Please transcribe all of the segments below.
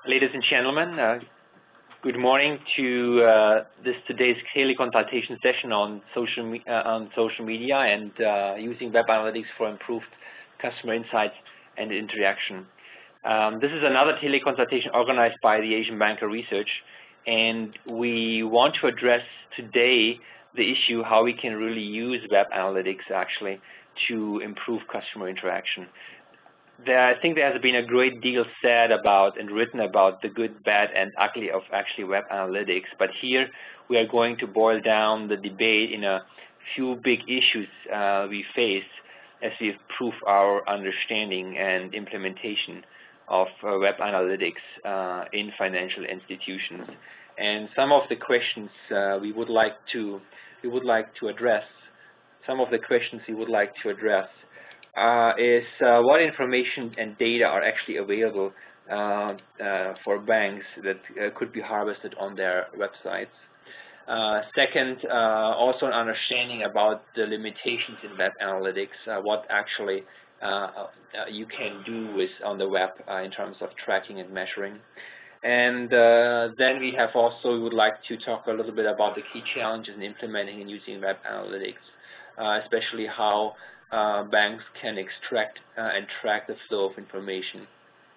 Ladies and gentlemen, good morning to today's teleconsultation session on social media and using web analytics for improved customer insights and interaction. This is another teleconsultation organized by the Asian Banker Research, and we want to address today the issue how we can really use web analytics actually to improve customer interaction. I think there has been a great deal said about and written about the good, bad, and ugly of actually web analytics. But here we are going to boil down the debate in a few big issues we face as we improve our understanding and implementation of web analytics in financial institutions. And some of the questions we would like to address. Is what information and data are actually available for banks that could be harvested on their websites. Second, also an understanding about the limitations in web analytics, what actually you can do on the web in terms of tracking and measuring. And then we would like to talk a little bit about the key challenges in implementing and using web analytics, especially how banks can extract and track the flow of information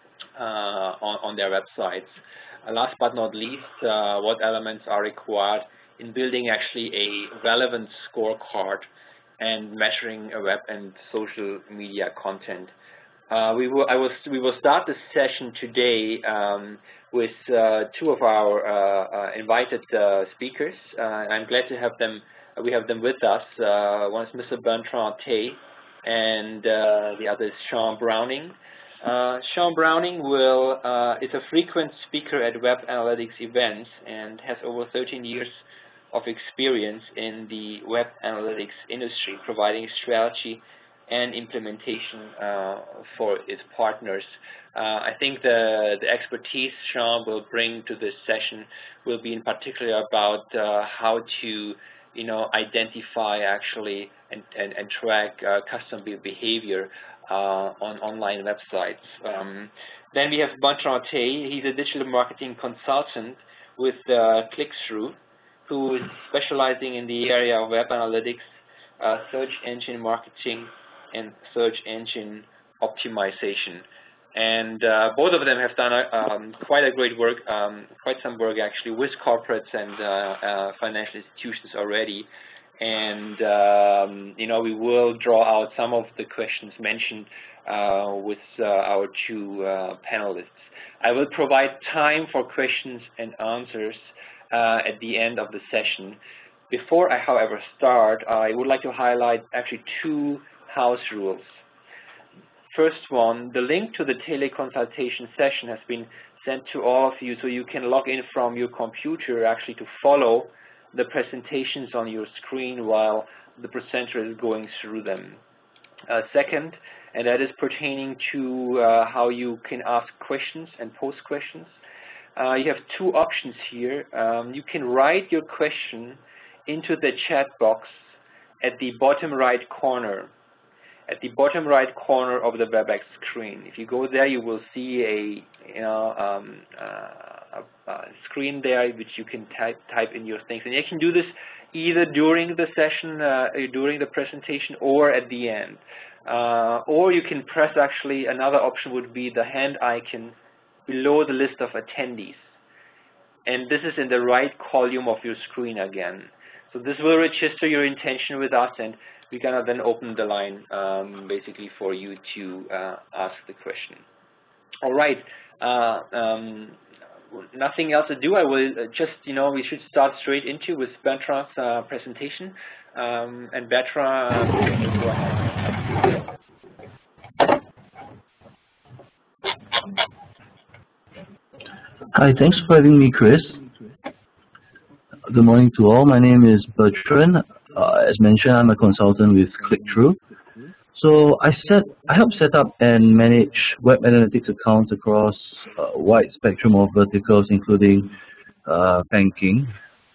on their websites. Last but not least, what elements are required in building actually a relevant scorecard and measuring a web and social media content. We will start this session today with two of our invited speakers. I'm glad to have them. We have them with us. One is Mr. Bertrand Tay, and the other is Sean Browning. Sean Browning is a frequent speaker at web analytics events and has over 13 years of experience in the web analytics industry, providing strategy and implementation for its partners. I think the expertise Sean will bring to this session will be in particular about how to identify actually and track customer behavior on online websites. Then we have Bertrand Tay. He's a digital marketing consultant with Click-Through, who is specializing in the area of web analytics, search engine marketing, and search engine optimization. And both of them have done quite some work actually with corporates and financial institutions already. And we will draw out some of the questions mentioned with our two panelists. I will provide time for questions and answers at the end of the session. Before I, however, start, I would like to highlight actually two house rules. First one, the link to the teleconsultation session has been sent to all of you, so you can log in from your computer actually to follow the presentations on your screen while the presenter is going through them. Second, and that is pertaining to how you can ask questions and post questions. You have two options here. You can write your question into the chat box at the bottom right corner. At the bottom right corner of the WebEx screen. If you go there, you will see a screen there which you can type in your things. And you can do this either during the session, during the presentation, or at the end. Or you can press actually, another option would be the hand icon below the list of attendees. And this is in the right column of your screen again. So this will register your intention with us, and we're going to then open the line basically for you to ask the question. All right. Nothing else to do. I will just, we should start straight into with Bertrand's presentation. And Bertrand, go ahead. Hi, thanks for having me, Chris. Good morning to all. My name is Bertrand. As mentioned, I'm a consultant with Click-Through. So I help set up and manage web analytics accounts across a wide spectrum of verticals, including banking.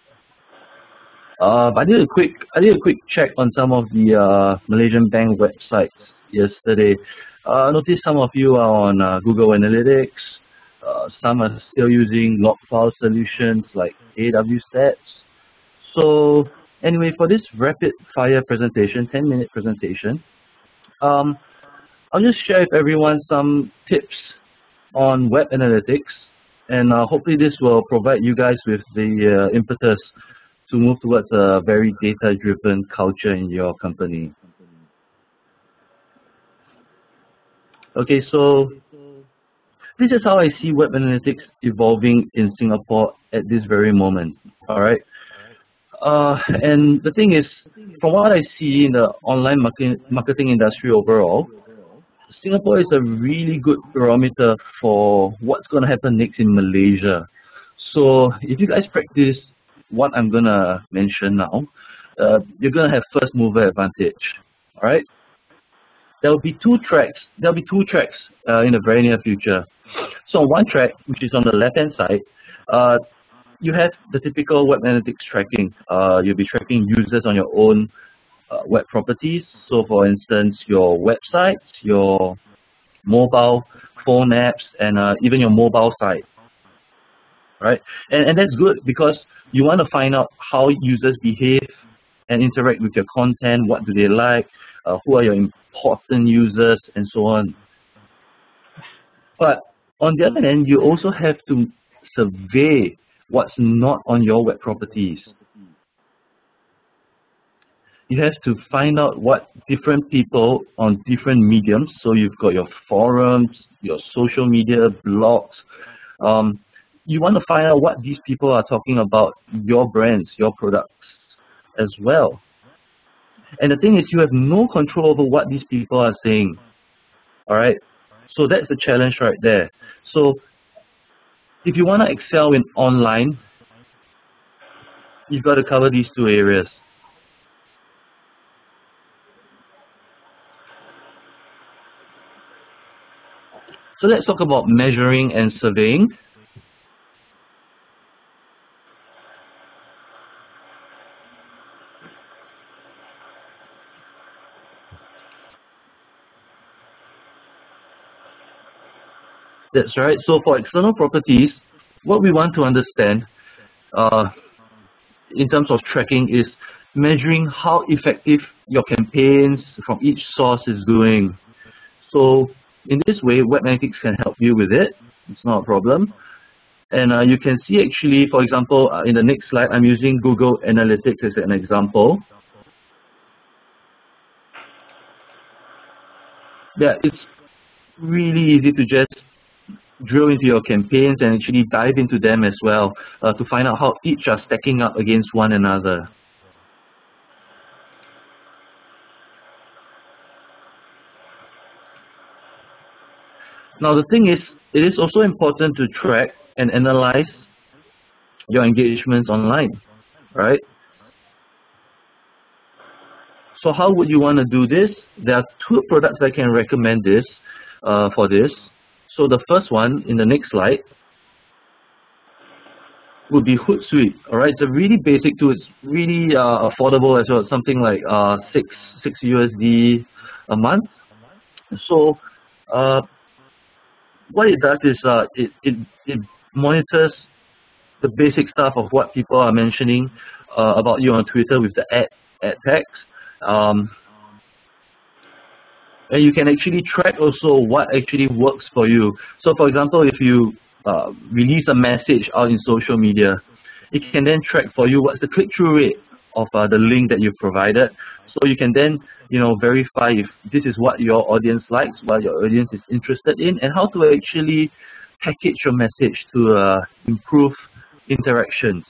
I did a quick check on some of the Malaysian bank websites yesterday. I noticed some of you are on Google Analytics, Some are still using log file solutions like AWStats. So anyway, for this rapid fire presentation, 10-minute presentation, I'll just share with everyone some tips on web analytics, and hopefully this will provide you guys with the impetus to move towards a very data-driven culture in your company. Okay, so this is how I see web analytics evolving in Singapore at this very moment. All right. And the thing is, from what I see in the online marketing industry overall, Singapore is a really good barometer for what's going to happen next in Malaysia. So if you guys practice what I'm going to mention now, you're going to have first mover advantage. All right. There will be two tracks. There'll be two tracks in the very near future. So on one track, which is on the left-hand side, you have the typical web analytics tracking. You'll be tracking users on your own web properties. So for instance, your websites, your mobile phone apps, and even your mobile site. Right? And that's good because you want to find out how users behave and interact with your content, what do they like, who are your important users, and so on. But on the other hand, you also have to survey what's not on your web properties. You have to find out what different people on different mediums, so you've got your forums, your social media, blogs. You want to find out what these people are talking about, your brands, your products as well. And the thing is, you have no control over what these people are saying. All right? So that's the challenge right there. So if you want to excel in online, you've got to cover these two areas. So let's talk about measuring and surveying. That's right. So for external properties, what we want to understand in terms of tracking is measuring how effective your campaigns from each source is doing. So in this way, web analytics can help you with it. It's not a problem. And you can see actually, for example, in the next slide, I'm using Google Analytics as an example. Yeah, it's really easy to just drill into your campaigns and actually dive into them as well to find out how each are stacking up against one another. Now the thing is, it is also important to track and analyze your engagements online, right? So how would you want to do this? There are two products I can recommend this for this. So the first one in the next slide would be Hootsuite. All right, it's a really basic tool. It's really affordable as well. It's something like six USD a month. So what it does is it monitors the basic stuff of what people are mentioning about you on Twitter with the ad tags. And you can actually track also what actually works for you. So for example, if you release a message out in social media, it can then track for you what's the click-through rate of the link that you've provided. So you can then verify if this is what your audience likes, what your audience is interested in, and how to actually package your message to improve interactions.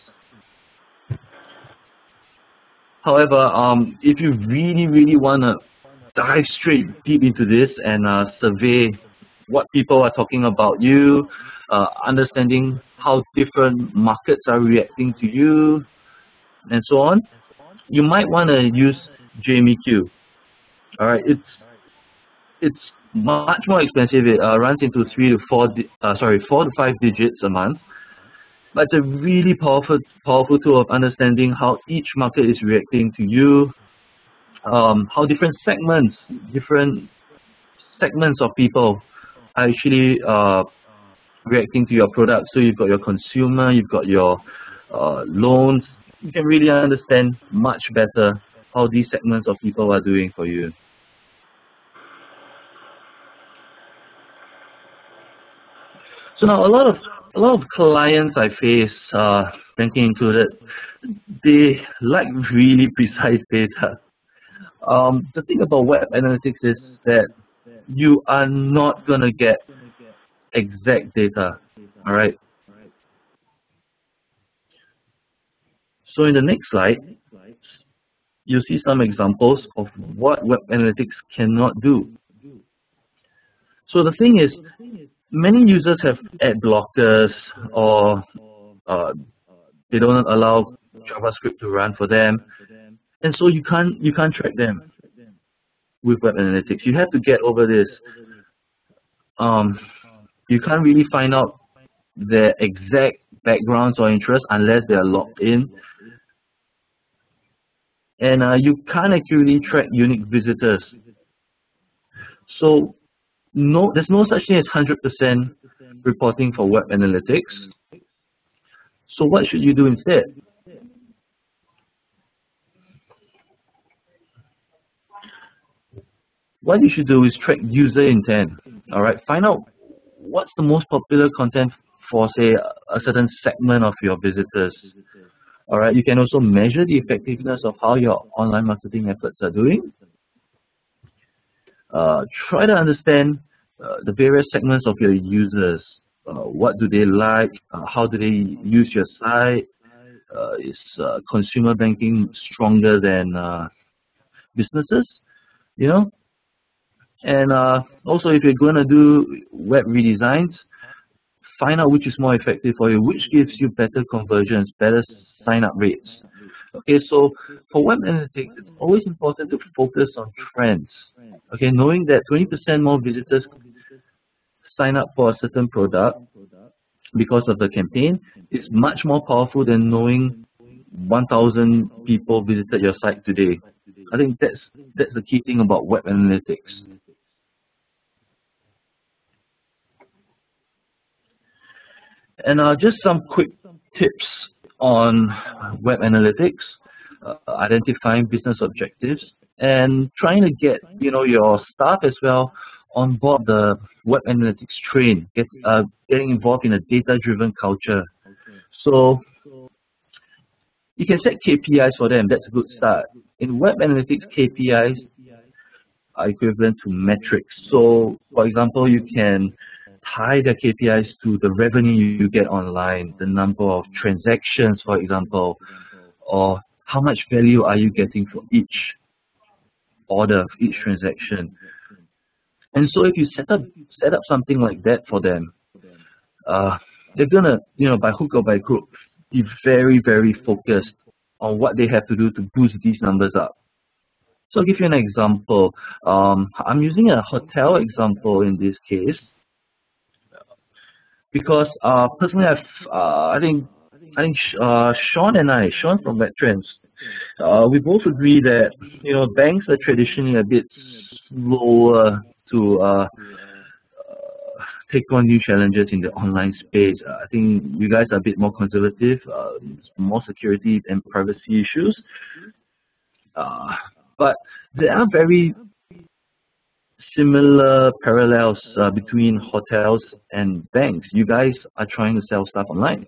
However, if you really want to dive straight deep into this and survey what people are talking about you, understanding how different markets are reacting to you, and so on, you might want to use JMeQ. All right, it's much more expensive. It runs into 4 to 5 digits a month, but it's a really powerful tool of understanding how each market is reacting to you. How different segments of people are actually reacting to your product. So you've got your consumer, you've got your loans. You can really understand much better how these segments of people are doing for you. So now a lot of clients I face, banking included, they like really precise data. The thing about web analytics is that you are not gonna get exact data. All right. So in the next slide, you'll see some examples of what web analytics cannot do. So the thing is, many users have ad blockers, or they don't allow JavaScript to run for them, and so you can't track them with web analytics. You have to get over this. You can't really find out their exact backgrounds or interests unless they are logged in, and you can't accurately track unique visitors. So there's no such thing as 100% reporting for web analytics. So what should you do instead? What you should do is track user intent. All right, find out what's the most popular content for, say, a certain segment of your visitors. All right, you can also measure the effectiveness of how your online marketing efforts are doing. Try to understand the various segments of your users. What do they like? How do they use your site? Is consumer banking stronger than businesses? You know? And also, if you're going to do web redesigns, find out which is more effective for you, which gives you better conversions, better sign-up rates. Okay, so for web analytics, it's always important to focus on trends. Okay, knowing that 20% more visitors sign up for a certain product because of the campaign is much more powerful than knowing 1,000 people visited your site today. I think that's the key thing about web analytics. And just some quick tips on web analytics, identifying business objectives, and trying to get your staff as well on board the web analytics train, getting involved in a data-driven culture. So you can set KPIs for them. That's a good start. In web analytics, KPIs are equivalent to metrics. So, for example, you can tie the KPIs to the revenue you get online, the number of transactions, for example, or how much value are you getting for each order, each transaction. And so if you set up something like that for them, they're gonna, by hook or by crook, be very, very focused on what they have to do to boost these numbers up. So I'll give you an example. I'm using a hotel example in this case, because personally, I think Sean from WebTrends, we both agree that banks are traditionally a bit slower to take on new challenges in the online space. I think you guys are a bit more conservative, more security and privacy issues. But there are very similar parallels between hotels and banks. You guys are trying to sell stuff online.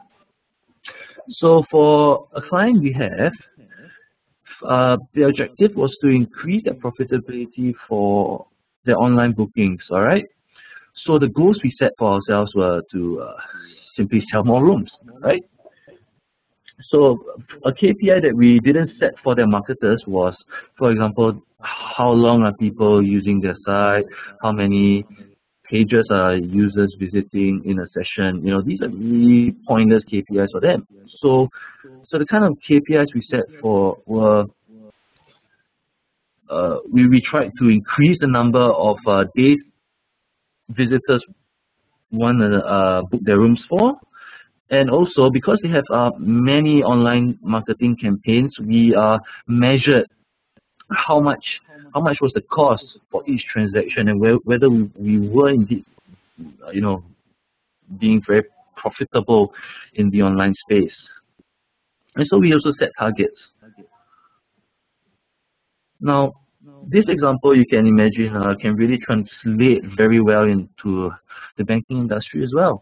So for a client we have, the objective was to increase their profitability for their online bookings, all right? So the goals we set for ourselves were to simply sell more rooms, right? So a KPI that we didn't set for their marketers was, for example, how long are people using their site, how many pages are users visiting in a session. These are really pointless KPIs for them. So the kind of KPIs we set for were, we tried to increase the number of days visitors want to book their rooms for. And also, because they have many online marketing campaigns, we measured how much was the cost for each transaction, and whether we were indeed, being very profitable in the online space. And so we also set targets. Now, this example you can imagine can really translate very well into the banking industry as well.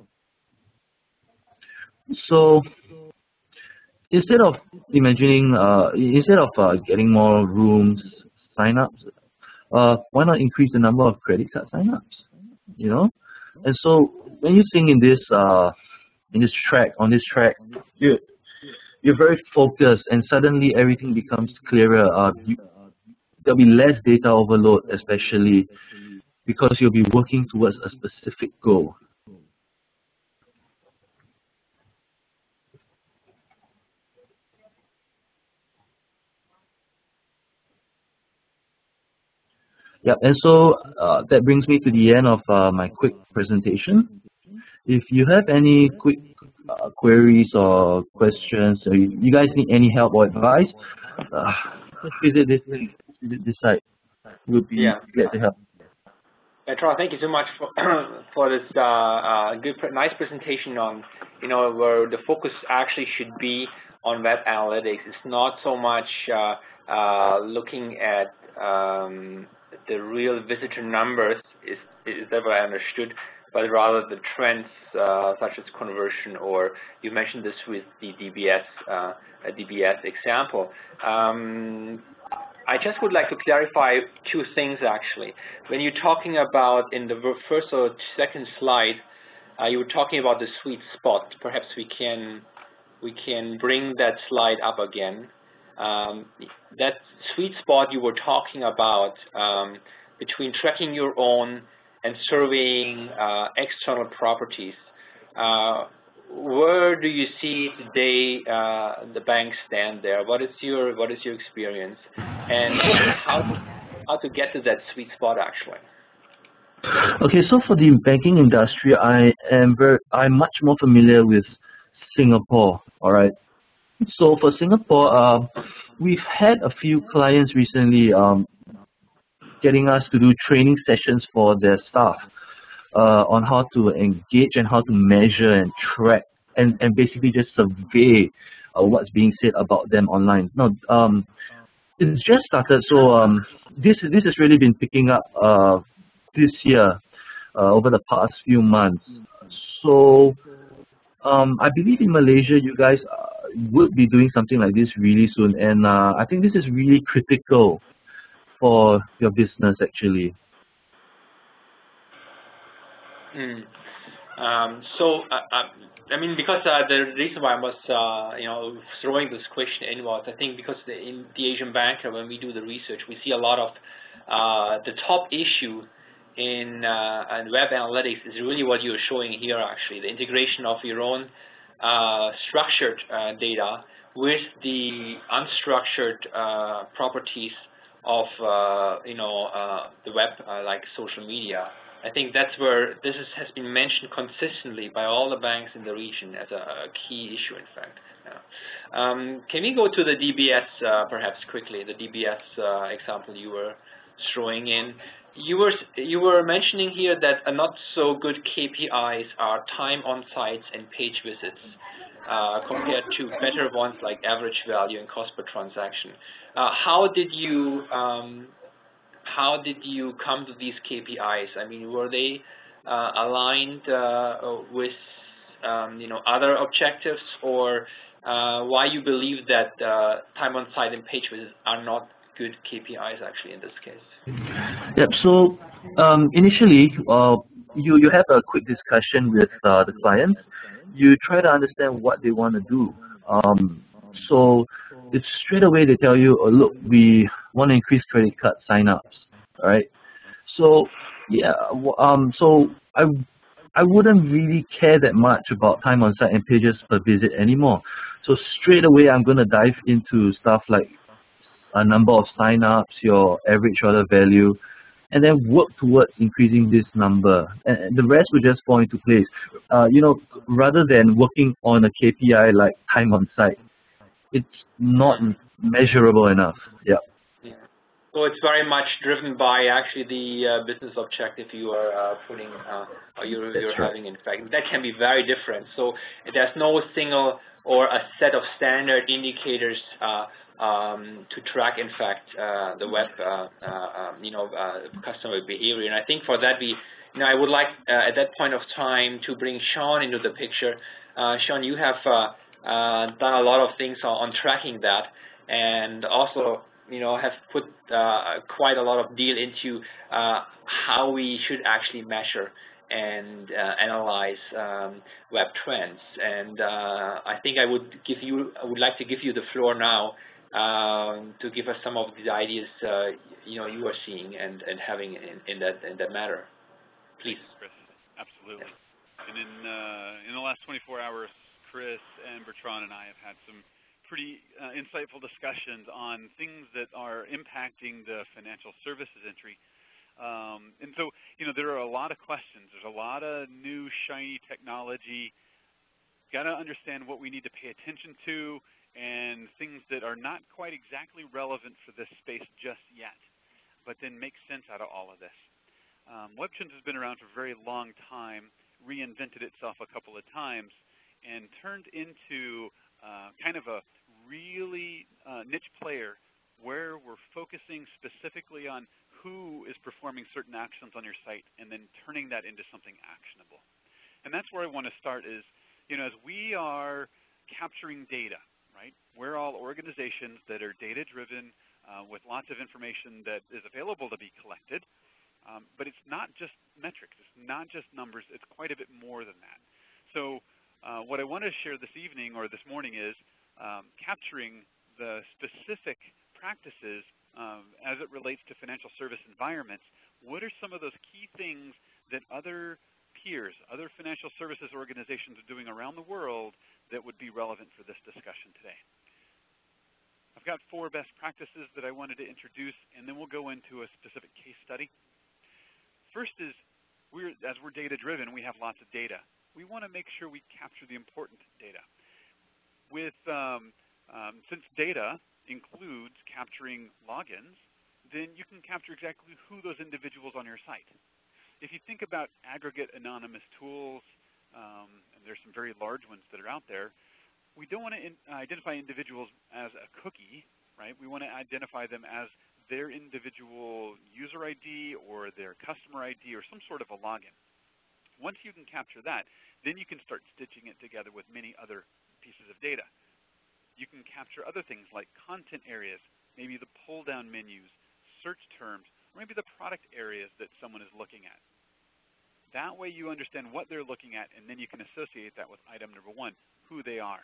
So instead of getting more rooms sign-ups, why not increase the number of credit card sign-ups? You know, and so when you think on this track, you're very focused, and suddenly everything becomes clearer. There'll be less data overload, especially because you'll be working towards a specific goal. Yeah, and so that brings me to the end of my quick presentation. If you have any quick queries or questions, or you guys need any help or advice, just visit this site. We'll be glad to help. Charles, thank you so much for this nice presentation on where the focus actually should be on web analytics. It's not so much looking at the real visitor numbers, is that what I understood, but rather the trends such as conversion, or you mentioned this with the DBS example. I just would like to clarify two things actually. When you're talking about in the first or second slide, you were talking about the sweet spot. Perhaps we can bring that slide up again. That sweet spot you were talking about between tracking your own and surveying external properties. Where do you see today the banks stand there? What is your experience, and how to get to that sweet spot actually? Okay, so for the banking industry, I'm much more familiar with Singapore. All right. So for Singapore, we've had a few clients recently getting us to do training sessions for their staff on how to engage and how to measure and track and basically just survey what's being said about them online. Now, it's just started, so this has really been picking up this year over the past few months. So I believe in Malaysia, you guys would be doing something like this really soon, and I think this is really critical for your business actually. I mean, because the reason why I was throwing this question in was, I think because in the Asian Banker, when we do the research, we see a lot of the top issue in web analytics is really what you're showing here actually, the integration of your own structured data with the unstructured properties of the web, like social media. I think that's where this has been mentioned consistently by all the banks in the region as a key issue, in fact. Yeah. Can we go to the DBS perhaps quickly, the DBS example you were throwing in? You were mentioning here that a not so good KPIs are time on sites and page visits compared to better ones like average value and cost per transaction. How did you come to these KPIs? I mean, were they aligned with other objectives, or why you believe that time on site and page visits are not good KPIs actually in this case? Yep. So initially, you have a quick discussion with the clients. You try to understand what they want to do. So it's straight away they tell you, oh, look, we want to increase credit card sign-ups. All right. So yeah. So I wouldn't really care that much about time on site and pages per visit anymore. So straight away I'm going to dive into stuff like a number of sign-ups, your average order value, and then work towards increasing this number. And the rest will just fall into place. Rather than working on a KPI like time on site, it's not measurable enough. Yeah. So it's very much driven by actually the business objective you are putting, or you're having. In fact, that can be very different. So there's no single or a set of standard indicators to track, in fact, the web, customer behavior. And I think for that, I would like at that point of time to bring Sean into the picture. Sean, you have done a lot of things on tracking that, and also have put quite a lot of deal into how we should actually measure and analyze web trends. And I think I would like to give you the floor now to give us some of the ideas you are seeing and having in that matter. Please. Chris, absolutely. And in the last 24 hours, Chris and Bertrand and I have had some pretty insightful discussions on things that are impacting the financial services industry. And so, there are a lot of questions. There's a lot of new, shiny technology. Got to understand what we need to pay attention to and things that are not quite exactly relevant for this space just yet, but then make sense out of all of this. WebTrends has been around for a very long time, reinvented itself a couple of times, and turned into kind of a really niche player where we're focusing specifically on who is performing certain actions on your site and then turning that into something actionable. And that's where I want to start is, as we are capturing data, right? We're all organizations that are data-driven with lots of information that is available to be collected. But it's not just metrics. It's not just numbers. It's quite a bit more than that. So what I want to share this evening or this morning is capturing the specific practices as it relates to financial service environments. What are some of those key things that other peers, other financial services organizations are doing around the world that would be relevant for this discussion today? I've got 4 best practices that I wanted to introduce, and then we'll go into a specific case study. First is, as we're data-driven, we have lots of data. We want to make sure we capture the important data. Since data includes capturing logins, then you can capture exactly who those individuals on your site. If you think about aggregate anonymous tools, and there's some very large ones that are out there, we don't want to identify individuals as a cookie, right? We want to identify them as their individual user ID or their customer ID or some sort of a login. Once you can capture that, then you can start stitching it together with many other pieces of data. You can capture other things like content areas, maybe the pull-down menus, search terms, or maybe the product areas that someone is looking at. That way you understand what they're looking at, and then you can associate that with item number 1, who they are.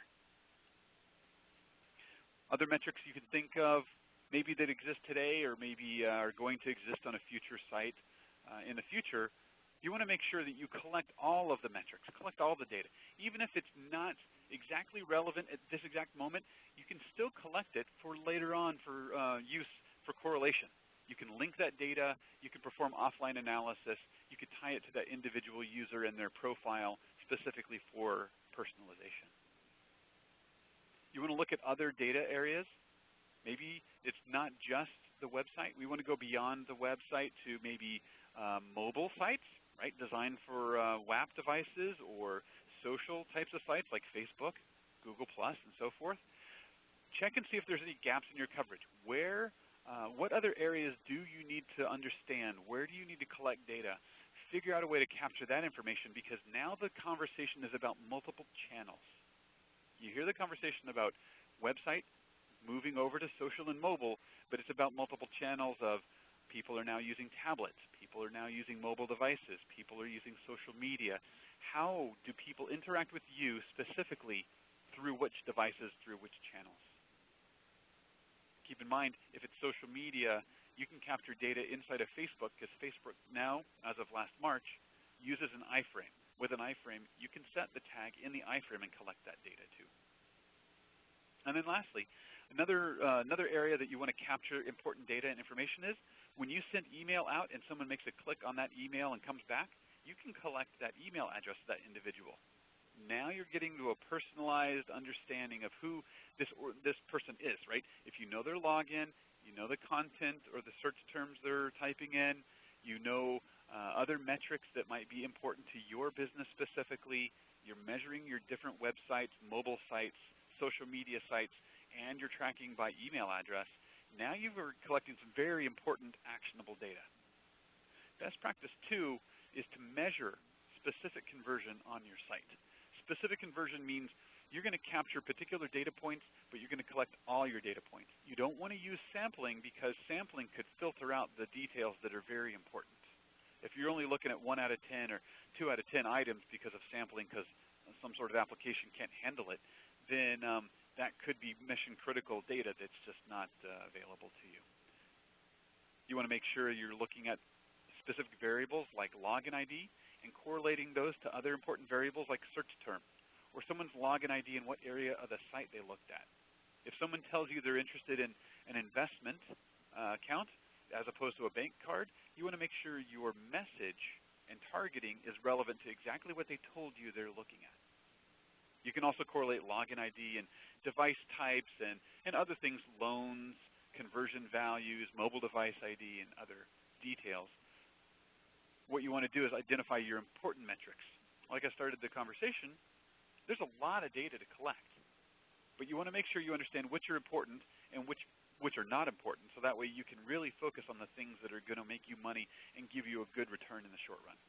Other metrics you can think of, maybe that exist today or maybe are going to exist on a future site in the future, you want to make sure that you collect all of the metrics, collect all the data. Even if it's not exactly relevant at this exact moment, you can still collect it for later on for use for correlation. You can link that data, you can perform offline analysis, you could tie it to that individual user and their profile specifically for personalization. You want to look at other data areas. Maybe it's not just the website. We want to go beyond the website to maybe mobile sites, right, designed for WAP devices or social types of sites like Facebook, Google+, and so forth. Check and see if there's any gaps in your coverage. What other areas do you need to understand? Where do you need to collect data? Figure out a way to capture that information, because now the conversation is about multiple channels. You hear the conversation about website, moving over to social and mobile, but it's about multiple channels of people are now using tablets, people are now using mobile devices, people are using social media. How do people interact with you specifically through which devices, through which channels? Keep in mind, if it's social media, you can capture data inside of Facebook, because Facebook now, as of last March, uses an iframe. With an iframe, you can set the tag in the iframe and collect that data too. And then lastly, another area that you want to capture important data and information is when you send email out and someone makes a click on that email and comes back, you can collect that email address of that individual. Now you're getting to a personalized understanding of who this person is, right? If you know their login, You know the content or the search terms they're typing in. You know other metrics that might be important to your business specifically. You're measuring your different websites, mobile sites, social media sites, and you're tracking by email address. Now you are collecting some very important actionable data. Best practice 2 is to measure specific conversion on your site. Specific conversion means you're going to capture particular data points, but you're going to collect all your data points. You don't want to use sampling because sampling could filter out the details that are very important. If you're only looking at 1 out of 10 or 2 out of 10 items because of sampling because some sort of application can't handle it, then that could be mission critical data that's just not available to you. You want to make sure you're looking at specific variables like login ID and correlating those to other important variables like search term or someone's login ID in what area of the site they looked at. If someone tells you they're interested in an investment account as opposed to a bank card, you want to make sure your message and targeting is relevant to exactly what they told you they're looking at. You can also correlate login ID and device types and other things, loans, conversion values, mobile device ID, and other details. What you want to do is identify your important metrics. Like I started the conversation, there's a lot of data to collect. But you want to make sure you understand which are important and which are not important, so that way you can really focus on the things that are going to make you money and give you a good return in the short run.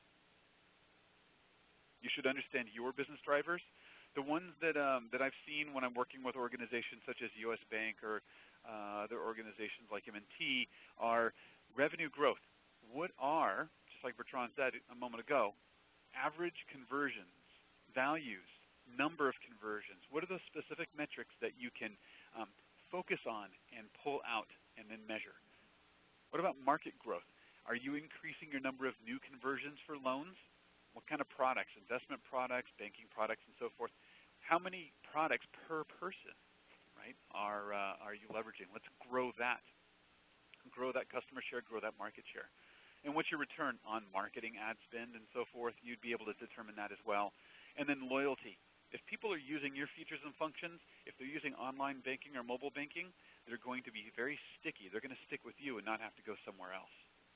You should understand your business drivers. The ones that I've seen when I'm working with organizations such as U.S. Bank or other organizations like M&T are revenue growth. What are, just like Bertrand said a moment ago, average conversions, values, number of conversions? What are those specific metrics that you can focus on and pull out and then measure? What about market growth? Are you increasing your number of new conversions for loans? What kind of products, investment products, banking products, and so forth? How many products per person, right, are you leveraging? Let's grow that. Grow that customer share, grow that market share. And what's your return on marketing, ad spend, and so forth? You'd be able to determine that as well. And then loyalty. If people are using your features and functions, if they're using online banking or mobile banking, they're going to be very sticky. They're going to stick with you and not have to go somewhere else.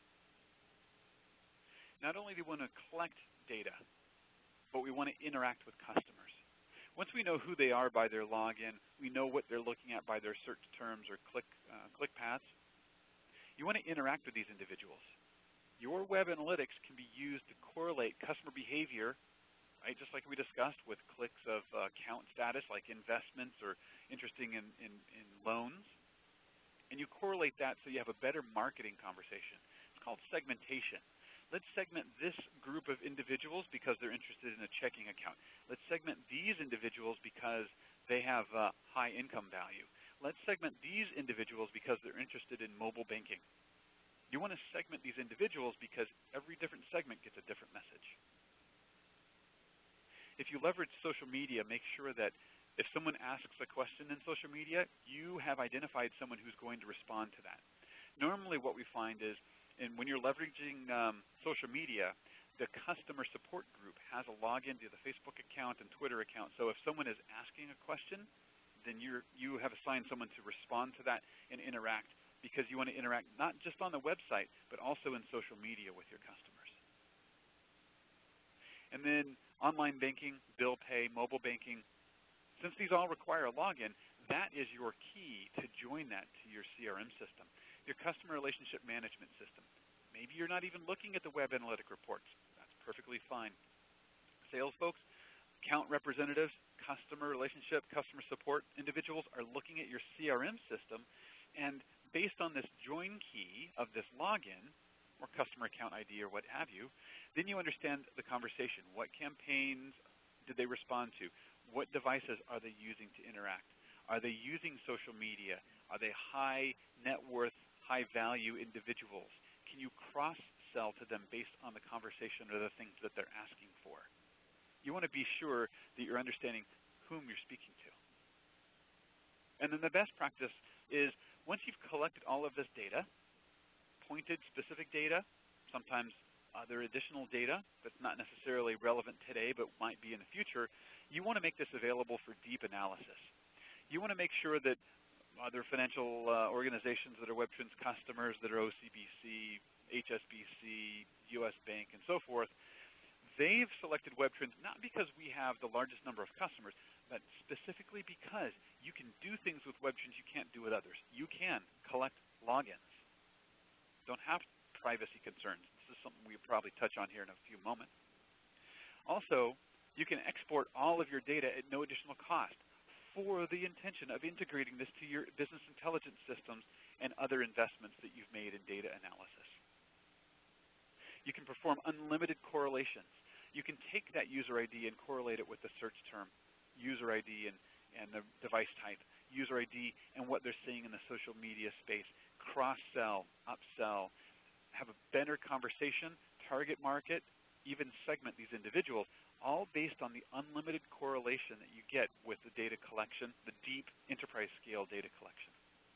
Not only do we want to collect data, but we want to interact with customers. Once we know who they are by their login, we know what they're looking at by their search terms or click paths, you want to interact with these individuals. Your web analytics can be used to correlate customer behavior, right, just like we discussed with clicks of account status like investments or interesting in loans. And you correlate that so you have a better marketing conversation. It's called segmentation. Let's segment this group of individuals because they're interested in a checking account. Let's segment these individuals because they have high income value. Let's segment these individuals because they're interested in mobile banking. You want to segment these individuals because every different segment gets a different message. If you leverage social media, make sure that if someone asks a question in social media, you have identified someone who's going to respond to that. Normally what we find is, when you're leveraging social media, the customer support group has a login to the Facebook account and Twitter account. So if someone is asking a question, then you have assigned someone to respond to that and interact, because you want to interact not just on the website, but also in social media with your customers. And then online banking, bill pay, mobile banking, since these all require a login, that is your key to join that to your CRM system, your customer relationship management system. Maybe you're not even looking at the web analytic reports. That's perfectly fine. Sales folks, account representatives, customer relationship, customer support individuals are looking at your CRM system, and based on this join key of this login, or customer account ID or what have you, then you understand the conversation. What campaigns did they respond to? What devices are they using to interact? Are they using social media? Are they high net worth, high value individuals? Can you cross-sell to them based on the conversation or the things that they're asking for? You want to be sure that you're understanding whom you're speaking to. And then the best practice is, once you've collected all of this data, pointed specific data, sometimes other additional data that's not necessarily relevant today but might be in the future, you want to make this available for deep analysis. You want to make sure that other financial organizations that are WebTrends customers that are OCBC, HSBC, US Bank, and so forth, they've selected WebTrends not because we have the largest number of customers, but specifically because you can do things with WebTrends you can't do with others. You can collect logins. Don't have privacy concerns. This is something we'll probably touch on here in a few moments. Also, you can export all of your data at no additional cost for the intention of integrating this to your business intelligence systems and other investments that you've made in data analysis. You can perform unlimited correlations. You can take that user ID and correlate it with the search term, user ID and the device type, user ID and what they're seeing in the social media space, cross-sell, upsell, have a better conversation, target market, even segment these individuals, all based on the unlimited correlation that you get with the data collection, the deep enterprise scale data collection.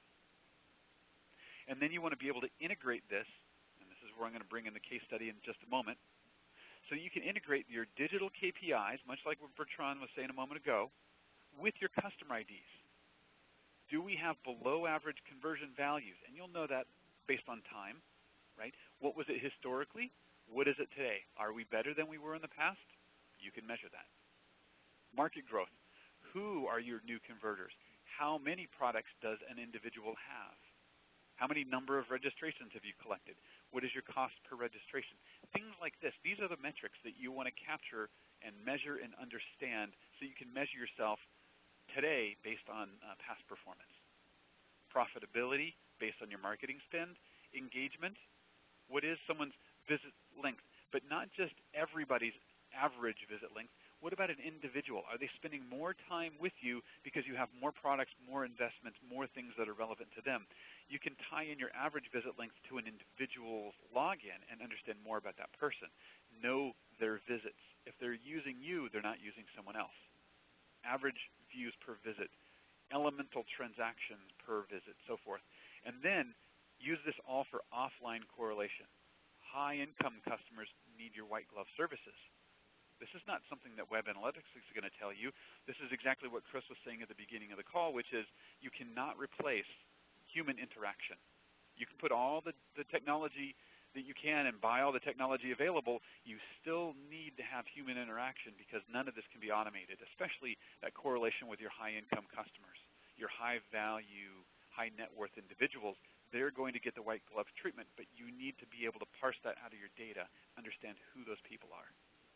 And then you want to be able to integrate this, and this is where I'm going to bring in the case study in just a moment, so you can integrate your digital KPIs, much like what Bertrand was saying a moment ago, with your customer IDs. Do we have below average conversion values? And you'll know that based on time, right? What was it historically? What is it today? Are we better than we were in the past? You can measure that. Market growth. Who are your new converters? How many products does an individual have? How many number of registrations have you collected? What is your cost per registration? Things like this. These are the metrics that you want to capture and measure and understand so you can measure yourself today based on past performance. Profitability based on your marketing spend. Engagement. What is someone's visit length? But not just everybody's average visit length. What about an individual? Are they spending more time with you because you have more products, more investments, more things that are relevant to them? You can tie in your average visit length to an individual's login and understand more about that person. Know their visits. If they're using you, they're not using someone else. Average views per visit, elemental transactions per visit, so forth. And then use this all for offline correlation. High-income customers need your white glove services. This is not something that Web Analytics is going to tell you. This is exactly what Chris was saying at the beginning of the call, which is you cannot replace human interaction. You can put all the technology that you can and buy all the technology available. You still need to have human interaction because none of this can be automated, especially that correlation with your high-income customers, your high-value, high-net-worth individuals. They're going to get the white glove treatment, but you need to be able to parse that out of your data, understand who those people are,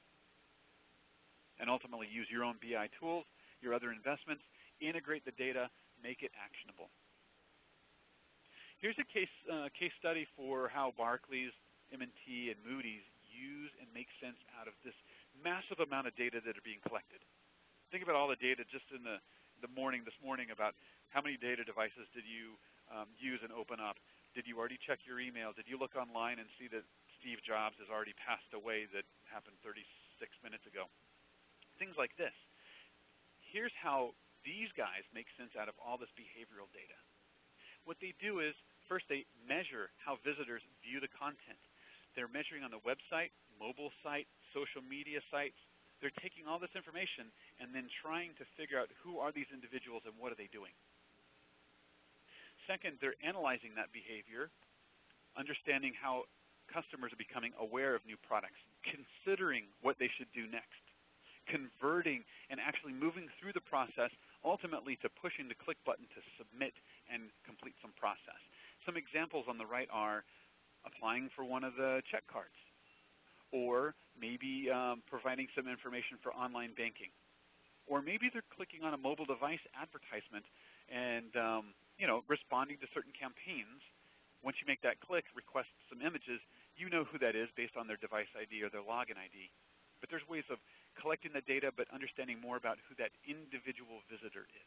and ultimately use your own BI tools, your other investments, integrate the data, make it actionable. Here's a case study for how Barclays, M&T, and Moody's use and make sense out of this massive amount of data that are being collected. Think about all the data just in this morning about how many data devices did you use and open up. Did you already check your email? Did you look online and see that Steve Jobs has already passed away that happened 36 minutes ago? Things like this. Here's how these guys make sense out of all this behavioral data. What they do is, first they measure how visitors view the content. They're measuring on the website, mobile site, social media sites. They're taking all this information and then trying to figure out who are these individuals and what are they doing. Second, they're analyzing that behavior, understanding how customers are becoming aware of new products, considering what they should do next, converting and actually moving through the process, ultimately to pushing the click button to submit and complete some process. Some examples on the right are applying for one of the check cards, or maybe providing some information for online banking, or maybe they're clicking on a mobile device advertisement and responding to certain campaigns. Once you make that click, request some images, you know who that is based on their device ID or their login ID. But there's ways of collecting the data but understanding more about who that individual visitor is.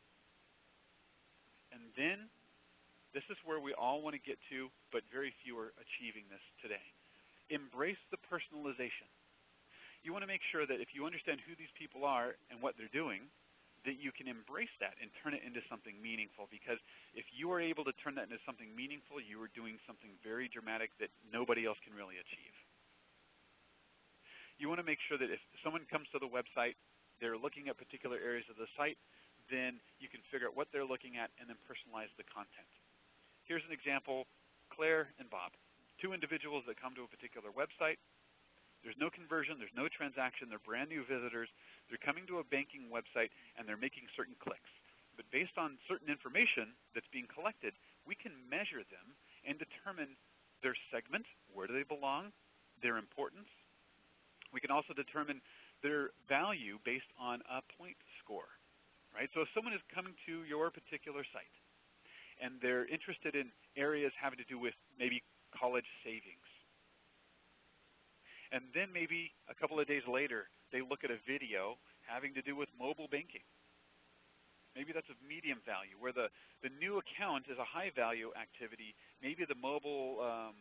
And then, this is where we all want to get to, but very few are achieving this today. Embrace the personalization. You want to make sure that if you understand who these people are and what they're doing, that you can embrace that and turn it into something meaningful. Because if you are able to turn that into something meaningful, you are doing something very dramatic that nobody else can really achieve. You want to make sure that if someone comes to the website, they're looking at particular areas of the site, then you can figure out what they're looking at and then personalize the content. Here's an example, Claire and Bob, two individuals that come to a particular website. There's no conversion, there's no transaction, they're brand new visitors. They're coming to a banking website and they're making certain clicks. But based on certain information that's being collected, we can measure them and determine their segment, where do they belong, their importance. We can also determine their value based on a point score, right? So if someone is coming to your particular site and they're interested in areas having to do with maybe college savings, and then maybe a couple of days later they look at a video having to do with mobile banking, maybe that's of medium value, where the new account is a high value activity. Maybe the mobile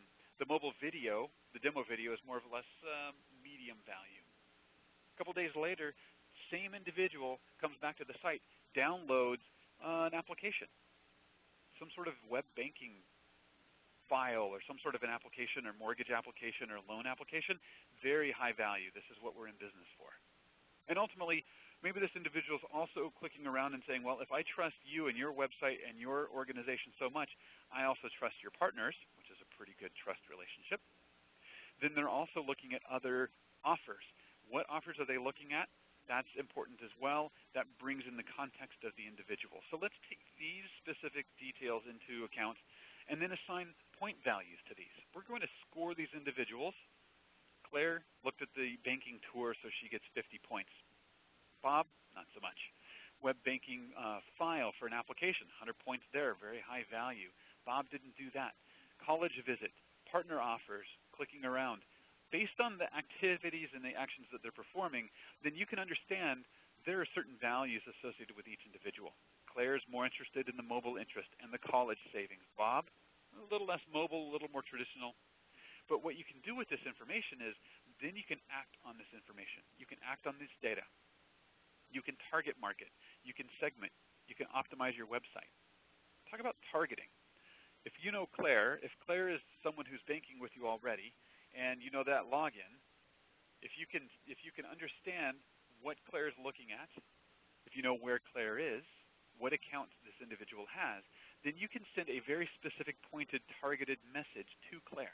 video, the demo video, is more or less medium value. A couple days later, same individual comes back to the site, downloads an application, some sort of web banking file or some sort of an application or mortgage application or loan application. Very high value. This is what we're in business for. And ultimately, maybe this individual is also clicking around and saying, well, if I trust you and your website and your organization so much, I also trust your partners, which is a pretty good trust relationship. Then they're also looking at other offers. What offers are they looking at? That's important as well. That brings in the context of the individual. So let's take these specific details into account and then assign point values to these. We're going to score these individuals. Claire looked at the banking tour, so she gets 50 points. Bob, not so much. Web banking file for an application, 100 points there, very high value. Bob didn't do that. College visit, partner offers, clicking around. Based on the activities and the actions that they're performing, then you can understand there are certain values associated with each individual. Claire's more interested in the mobile interest and the college savings. Bob, a little less mobile, a little more traditional. But what you can do with this information is then you can act on this information. You can act on this data. You can target market. You can segment. You can optimize your website. Talk about targeting. If you know Claire, if Claire is someone who's banking with you already, and you know that login, if you can understand what Claire is looking at, if you know where Claire is, what account this individual has, then you can send a very specific, pointed, targeted message to Claire.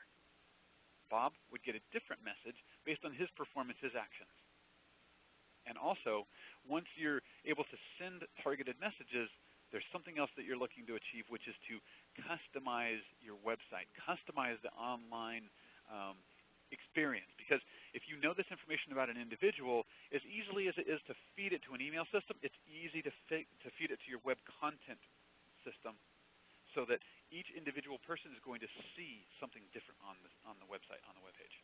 Bob would get a different message based on his performance, his actions. And also, once you're able to send targeted messages, there's something else that you're looking to achieve, which is to customize your website, customize the online experience. Because if you know this information about an individual, as easily as it is to feed it to an email system, it's easy to feed it to your web content system, so that each individual person is going to see something different on the website, on the web page.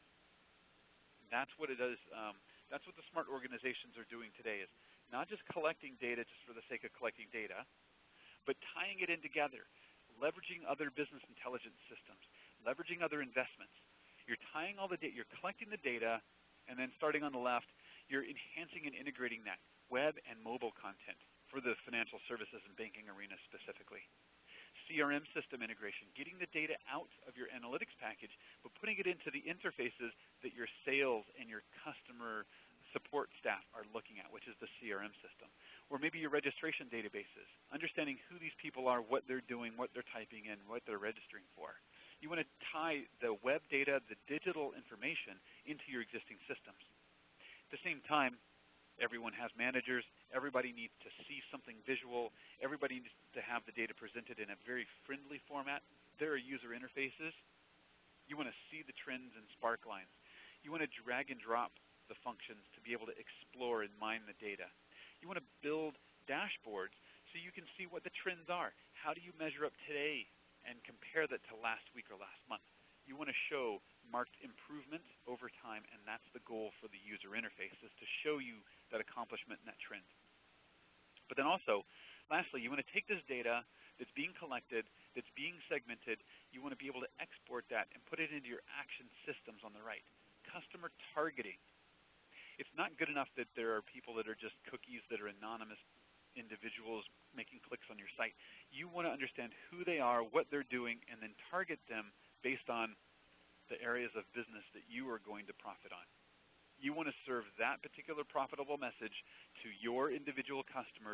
That's what it is. That's what the smart organizations are doing today, is not just collecting data just for the sake of collecting data, but tying it in together, leveraging other business intelligence systems, leveraging other investments. You're tying all the data, you're collecting the data, and then starting on the left, you're enhancing and integrating that web and mobile content for the financial services and banking arena specifically. CRM system integration, getting the data out of your analytics package, but putting it into the interfaces that your sales and your customer support staff are looking at, which is the CRM system. Or maybe your registration databases, understanding who these people are, what they're doing, what they're typing in, what they're registering for. You want to tie the web data, the digital information, into your existing systems. At the same time, everyone has managers. Everybody needs to see something visual. Everybody needs to have the data presented in a very friendly format. There are user interfaces. You want to see the trends and spark lines. You want to drag and drop the functions to be able to explore and mine the data. You want to build dashboards so you can see what the trends are. How do you measure up today and compare that to last week or last month? You want to show marked improvement over time, and that's the goal for the user interface, is to show you that accomplishment and that trend. But then also, lastly, you want to take this data that's being collected, that's being segmented, you want to be able to export that and put it into your action systems on the right. Customer targeting. It's not good enough that there are people that are just cookies, that are anonymous individuals making clicks on your site. You want to understand who they are, what they're doing, and then target them based on the areas of business that you are going to profit on. You want to serve that particular profitable message to your individual customers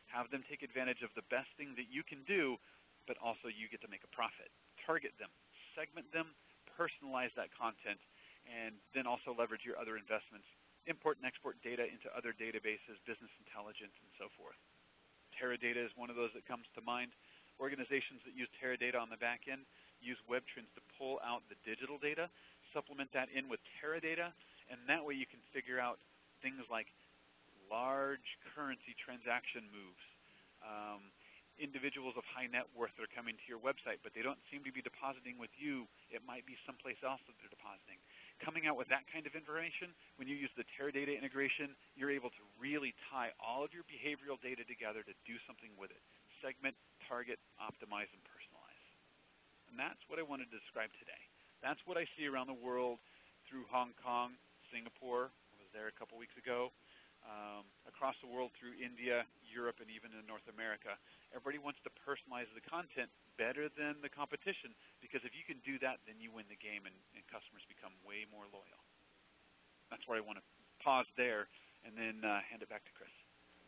Have them take advantage of the best thing that you can do, but also you get to make a profit. Target them, segment them, personalize that content, and then also leverage your other investments. Import and export data into other databases, business intelligence, and so forth. Teradata is one of those that comes to mind. Organizations that use Teradata on the back end use WebTrends to pull out the digital data, supplement that in with Teradata, and that way you can figure out things like large currency transaction moves. Individuals of high net worth that are coming to your website, but they don't seem to be depositing with you. It might be someplace else that they're depositing. Coming out with that kind of information, when you use the Teradata integration, you're able to really tie all of your behavioral data together to do something with it. Segment, target, optimize, and personalize. And that's what I wanted to describe today. That's what I see around the world through Hong Kong, Singapore. I was there a couple weeks ago. Across the world through India, Europe, and even in North America. Everybody wants to personalize the content better than the competition, because if you can do that, then you win the game and customers become way more loyal. That's where I want to pause there and then hand it back to Chris.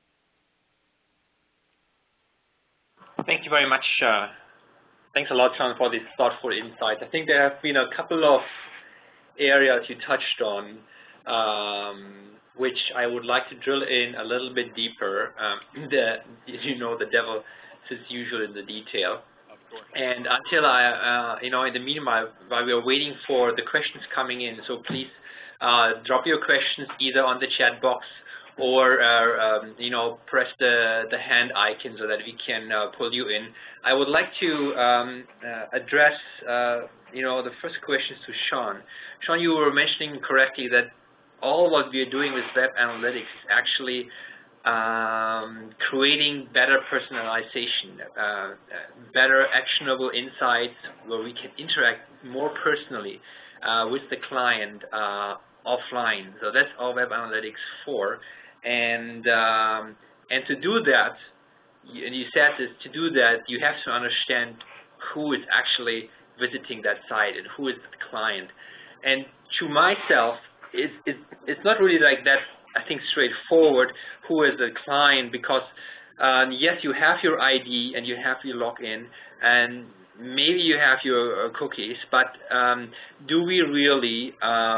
Thank you very much. Thanks a lot, Sean, for this thoughtful insight. I think there have been a couple of areas you touched on which I would like to drill in a little bit deeper. The devil is usually in the detail. Of course. And until in the meanwhile, while we are waiting for the questions coming in, so please drop your questions either on the chat box or press the hand icon so that we can pull you in. I would like to address the first questions to Sean. Sean, you were mentioning correctly that all what we are doing with web analytics is actually creating better personalization, better actionable insights where we can interact more personally with the client offline. So that's all web analytics for. And to do that, and you said this, to do that, you have to understand who is actually visiting that site and who is the client. And to myself, it's not really like that, I think, straightforward who is the client, because yes, you have your ID and you have your login and maybe you have your cookies, but are we really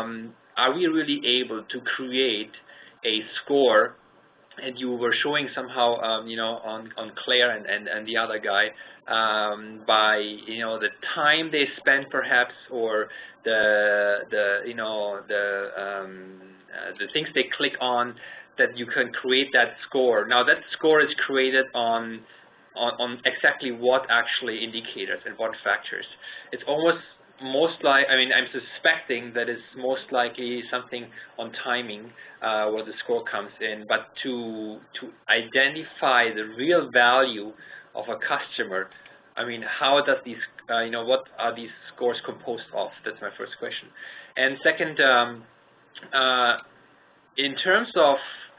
able to create a score? And you were showing somehow, on Claire and the other guy, by the time they spend perhaps, or the things they click on, that you can create that score. Now that score is created on exactly what actually indicators and what factors. It's almost most like, I'm suspecting that it's most likely something on timing where the score comes in, but to identify the real value of a customer, how does these, what are these scores composed of? That's my first question. And second, in terms of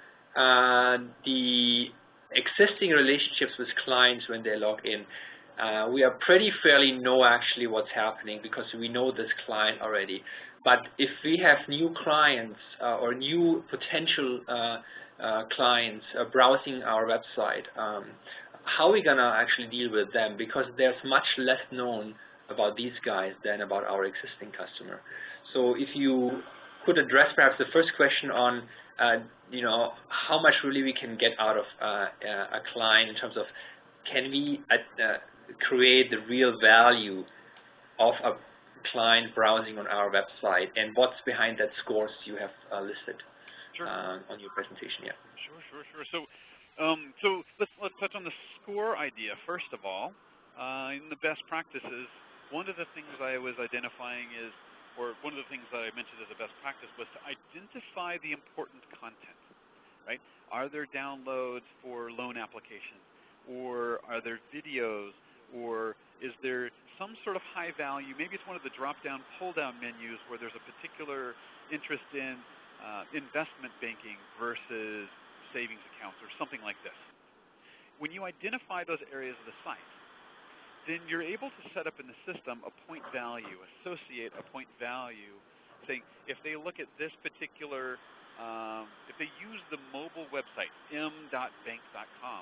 the existing relationships with clients when they log in, we are pretty fairly know actually what's happening because we know this client already. But if we have new clients or new potential clients browsing our website, how are we going to actually deal with them? Because there's much less known about these guys than about our existing customer. So if you could address perhaps the first question on how much really we can get out of a client in terms of, can we create the real value of a client browsing on our website, and what's behind that scores you have listed on your presentation? Yeah. Sure. So let's touch on the score idea first of all. In the best practices, one of the things I was identifying is, or one of the things that I mentioned as a best practice was to identify the important content, right? Are there downloads for loan applications, or are there videos, or is there some sort of high value? Maybe it's one of the drop-down, pull-down menus where there's a particular interest in investment banking versus savings accounts or something like this. When you identify those areas of the site, then you're able to set up in the system a point value, associate a point value, saying if they look at this particular, if they use the mobile website, m.bank.com,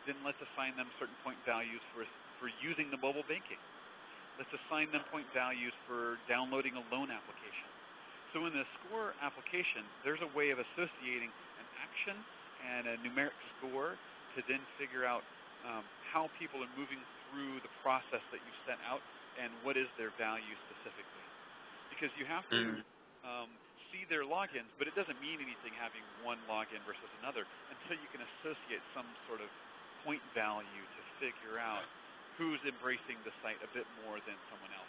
then let's assign them certain point values for using the mobile banking. Let's assign them point values for downloading a loan application. So in the score application, there's a way of associating an action and a numeric score to then figure out how people are moving through the process that you've set out and what is their value specifically. Because you have to see their logins, but it doesn't mean anything having one login versus another until you can associate some sort of point value to figure out who's embracing the site a bit more than someone else.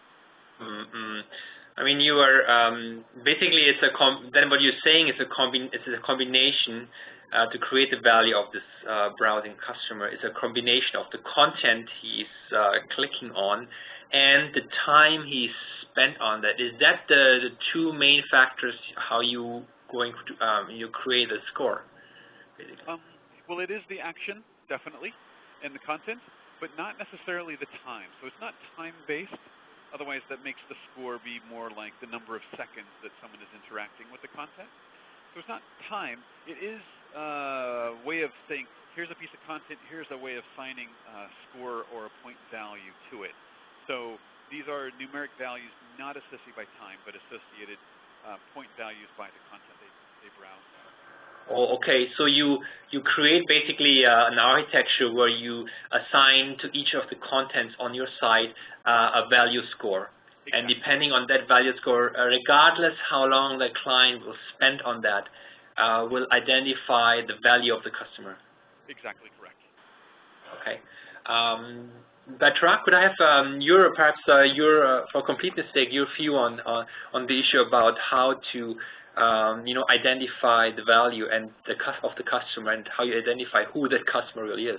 I mean, you are basically then what you're saying is it's a combination to create the value of this browsing customer. It's a combination of the content he's clicking on and the time he's spent on that. Is that the two main factors how you going to you create a score? Basically? Well, it is the action definitely, and the content, but not necessarily the time. So it's not time-based. Otherwise, that makes the score be more like the number of seconds that someone is interacting with the content. So it's not time. It is a way of saying, here's a piece of content, here's a way of assigning a score or a point value to it. So these are numeric values not associated by time, but associated point values by the content they browse. Oh, okay. So you create basically an architecture where you assign to each of the contents on your site a value score. Exactly. And depending on that value score, regardless how long the client will spend on that, will identify the value of the customer. Exactly correct. Okay. Bertrand, could I have your for completeness sake, your view on the issue about how to identify the value and of the customer and how you identify who that customer really is?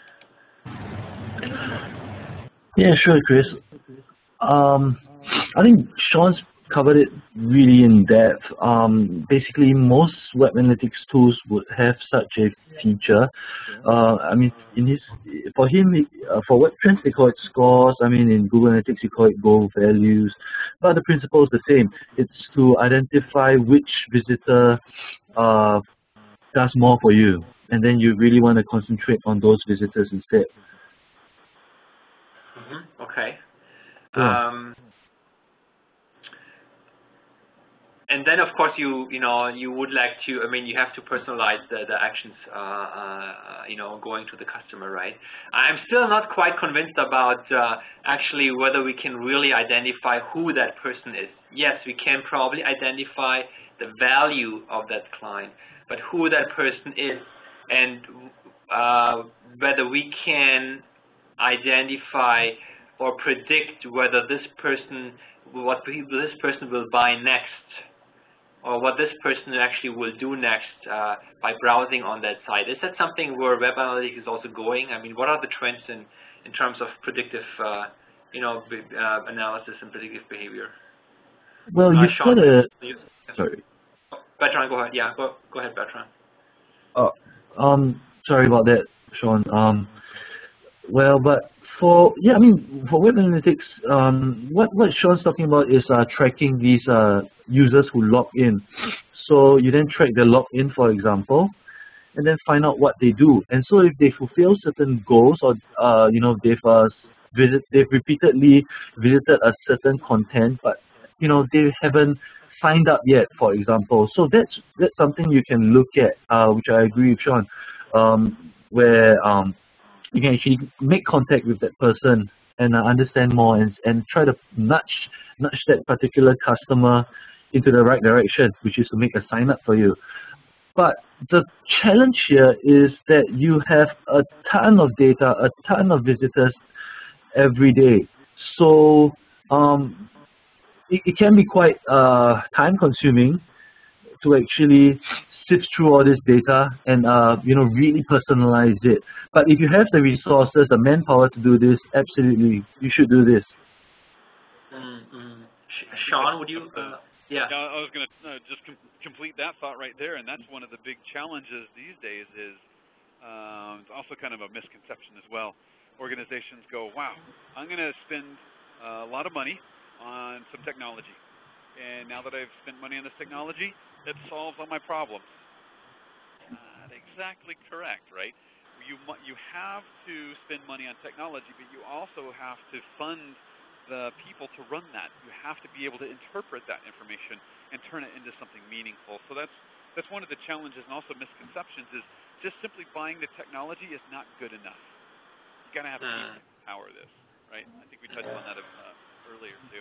Yeah, sure, Chris. I think Sean's covered it really in depth. Basically, most web analytics tools would have such a feature. I mean, for web trends they call it scores. I mean, in Google Analytics you call it goal values. But the principle is the same. It's to identify which visitor does more for you, and then you really want to concentrate on those visitors instead. Okay. Yeah. And then, of course, you would like to. I mean, you have to personalize the actions, going to the customer, right? I'm still not quite convinced about actually whether we can really identify who that person is. Yes, we can probably identify the value of that client, but who that person is, and whether we can identify or predict whether this person will buy next, or what this person actually will do next by browsing on that site. Is that something where web analytics is also going? I mean, what are the trends in terms of predictive, analysis and predictive behavior? Well, you've got a... Sorry. Bertrand, go ahead. Yeah, go ahead, Bertrand. Sorry about that, Sean. Well, but for web analytics, what Sean's talking about is tracking these users who log in. So you then track their login, for example, and then find out what they do. And so if they fulfill certain goals, or they've repeatedly visited a certain content, but they haven't signed up yet, for example. So that's something you can look at, which I agree with Sean, where you can actually make contact with that person and understand more and try to nudge that particular customer into the right direction, which is to make a sign up for you. But the challenge here is that you have a ton of data, a ton of visitors every day. So it can be quite time consuming to actually sift through all this data and really personalize it. But if you have the resources, the manpower to do this, absolutely, you should do this. Sean, would you? Yeah. I was going to just complete that thought right there, and that's one of the big challenges these days. Is it's also kind of a misconception as well. Organizations go, wow, I'm going to spend a lot of money on some technology, and now that I've spent money on this technology, it solves all my problems. Not exactly correct, right? you have to spend money on technology, but you also have to fund the people to run that. You have to be able to interpret that information and turn it into something meaningful. So that's one of the challenges and also misconceptions is just simply buying the technology is not good enough. You got to have a team to power this, right? I think we touched on that earlier too.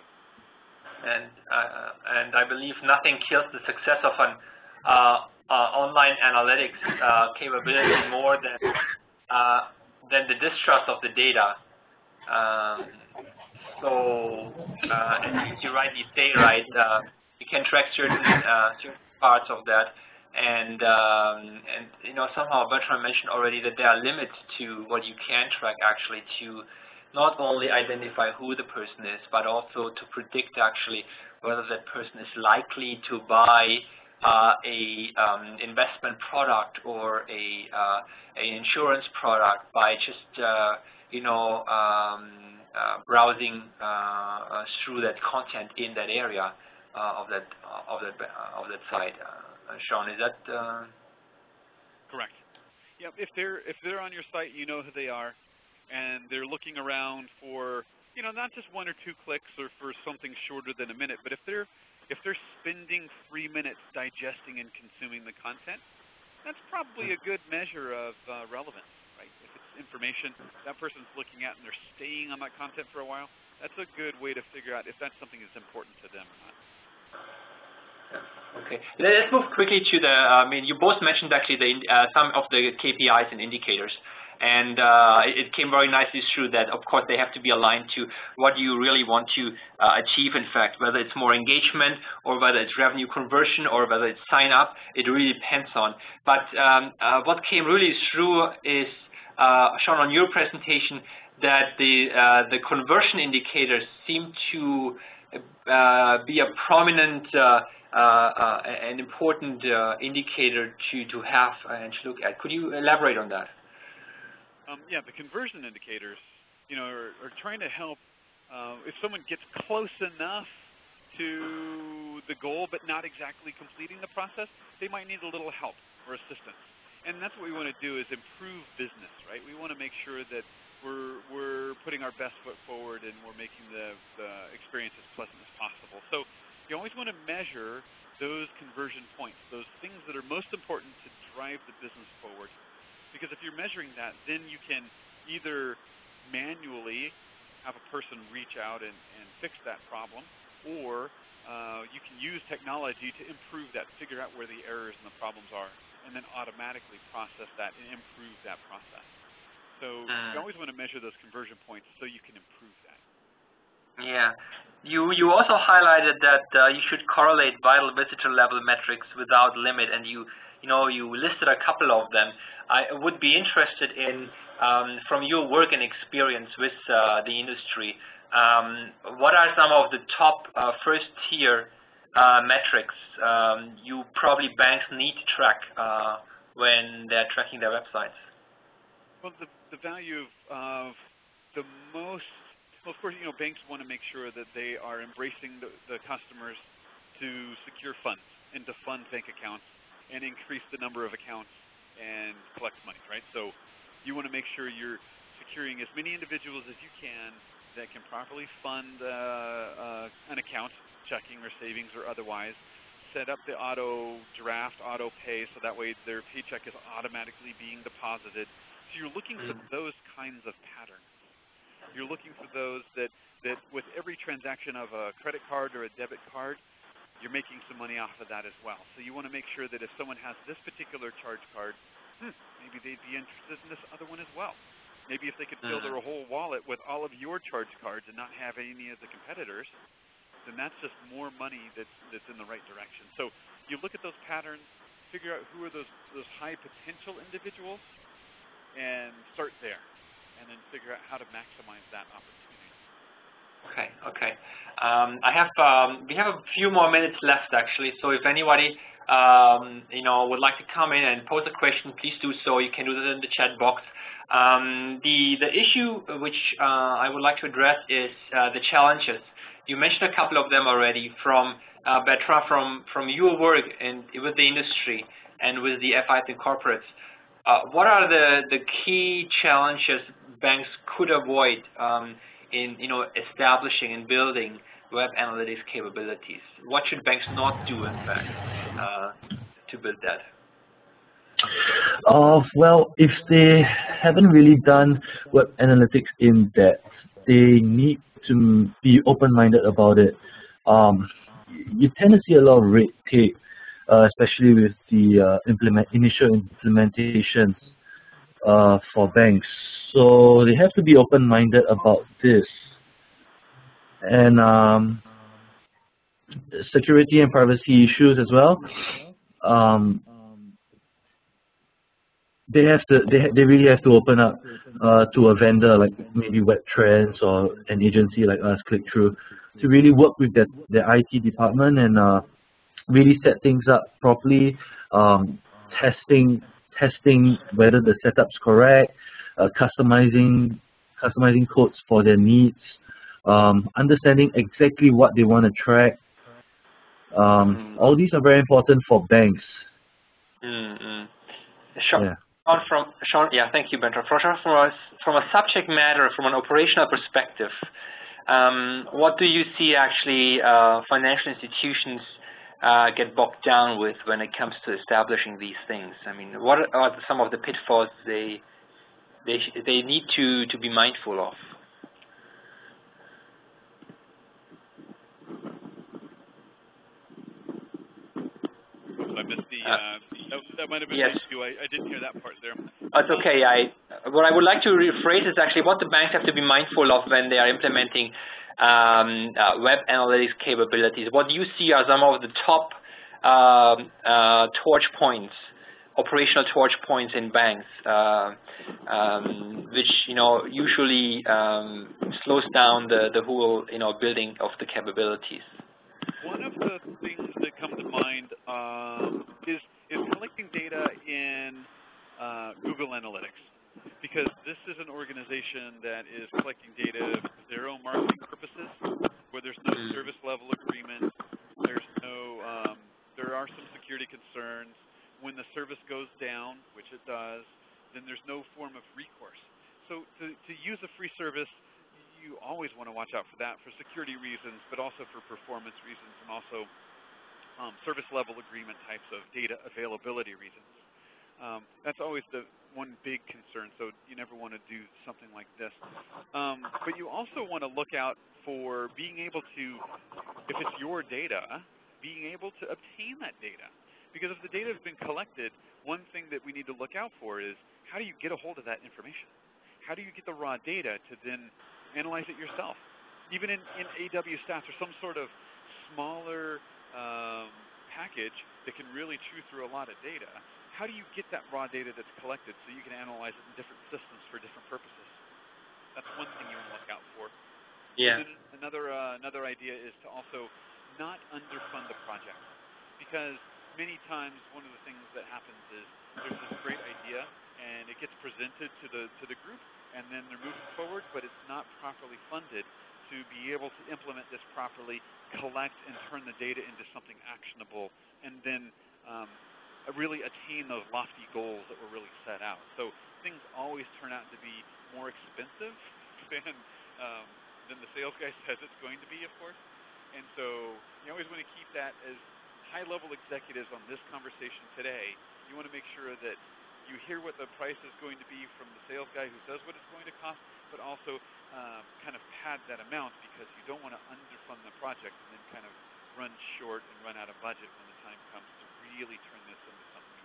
And I believe nothing kills the success of an online analytics capability more than the distrust of the data. As you rightly say, right, you can track certain parts of that, and somehow Bertrand mentioned already that there are limits to what you can track actually to not only identify who the person is, but also to predict actually whether that person is likely to buy a investment product or an insurance product by just browsing through that content in that area of that site. Sean, is that correct? Yeah. If they're on your site, you know who they are, and they're looking around for not just 1 or 2 clicks or for something shorter than a minute, but if they're spending 3 minutes digesting and consuming the content, that's probably a good measure of relevance, right? If it's information that person's looking at and they're staying on that content for a while, that's a good way to figure out if that's something that's important to them or not. Okay. Let's move quickly to you both mentioned actually some of the KPIs and indicators. And it came very nicely through that, of course, they have to be aligned to what you really want to achieve, in fact, whether it's more engagement or whether it's revenue conversion or whether it's sign up, it really depends on. But what came really through is, Sean, on your presentation, that the conversion indicators seem to be a prominent an important indicator to have and to look at. Could you elaborate on that? Yeah, the conversion indicators, are trying to help. If someone gets close enough to the goal but not exactly completing the process, they might need a little help or assistance. And that's what we want to do is improve business, right? We want to make sure that we're putting our best foot forward and we're making the experience as pleasant as possible. So you always want to measure those conversion points, those things that are most important to drive the business forward. Because if you're measuring that, then you can either manually have a person reach out and fix that problem, or you can use technology to improve that, figure out where the errors and the problems are, and then automatically process that and improve that process. So you always want to measure those conversion points so you can improve that. Yeah. You also highlighted that you should correlate vital visitor level metrics without limit, and you listed a couple of them. I would be interested in, from your work and experience with the industry, what are some of the top first-tier metrics probably banks need to track when they're tracking their websites? Well, the value of the most, well, of course, banks want to make sure that they are embracing the customers to secure funds and to fund bank accounts and increase the number of accounts and collect money, right? So you want to make sure you're securing as many individuals as you can that can properly fund an account, checking or savings or otherwise, set up the auto draft, auto pay, so that way their paycheck is automatically being deposited. So you're looking for those kinds of patterns. You're looking for those that with every transaction of a credit card or a debit card, you're making some money off of that as well. So you want to make sure that if someone has this particular charge card, maybe they'd be interested in this other one as well. Maybe if they could fill their whole wallet with all of your charge cards and not have any of the competitors, then that's just more money that's in the right direction. So you look at those patterns, figure out who are those high potential individuals, and start there, and then figure out how to maximize that opportunity. Okay. We have a few more minutes left actually. So if anybody would like to come in and pose a question, please do so. You can do that in the chat box. The issue which I would like to address is the challenges. You mentioned a couple of them already from Bertrand, from your work and with the industry and with the FIs and corporates. what are the key challenges banks could avoid in establishing and building web analytics capabilities? What should banks not do, in fact, to build that? Well, if they haven't really done web analytics in depth, they need to be open-minded about it. You tend to see a lot of red tape, especially with the initial implementations for banks. So they have to be open-minded about this. And security and privacy issues as well. They really have to open up to a vendor like maybe WebTrends or an agency like us, ClickTrue, to really work with their IT department and really set things up properly, testing whether the setup's correct, customizing codes for their needs, understanding exactly what they want to track. All these are very important for banks. Sure. Yeah. Sean, yeah, thank you, Bertrand. From a subject matter, from an operational perspective, what do you see actually financial institutions get bogged down with when it comes to establishing these things? I mean, what are some of the pitfalls they need to be mindful of? I missed that might have been yes. you. I didn't hear that part there. It's okay. What I would like to rephrase is actually what the banks have to be mindful of when they are implementing web analytics capabilities. What you see are some of the top torch points, operational torch points in banks, which usually slows down the whole building of the capabilities. One of the things that come to mind is collecting data in Google Analytics, because this is an organization that is collecting data for their own marketing purposes, where there's no service level agreement, there are some security concerns. When the service goes down, which it does, then there's no form of recourse. So to use a free service, you always want to watch out for that, for security reasons, but also for performance reasons, and also service level agreement types of data availability reasons. That's always the one big concern, so you never want to do something like this. But you also want to look out for being able to, if it's your data, being able to obtain that data. Because if the data has been collected, one thing that we need to look out for is, how do you get a hold of that information? How do you get the raw data to then analyze it yourself? Even in AW Stats or some sort of smaller package that can really chew through a lot of data, how do you get that raw data that's collected so you can analyze it in different systems for different purposes? That's one thing you want to look out for. Yeah. And then another idea is to also not underfund the project, because many times one of the things that happens is there's this great idea and it gets presented to the group, and then they're moving forward, but it's not properly funded to be able to implement this properly, collect and turn the data into something actionable, and then really attain those lofty goals that were really set out. So things always turn out to be more expensive than the sales guy says it's going to be, of course. And so you always want to keep that as high-level executives on this conversation today. You want to make sure that you hear what the price is going to be from the sales guy who says what it's going to cost, but also kind of pad that amount, because you don't want to underfund the project and then kind of run short and run out of budget when the time comes to really turn this into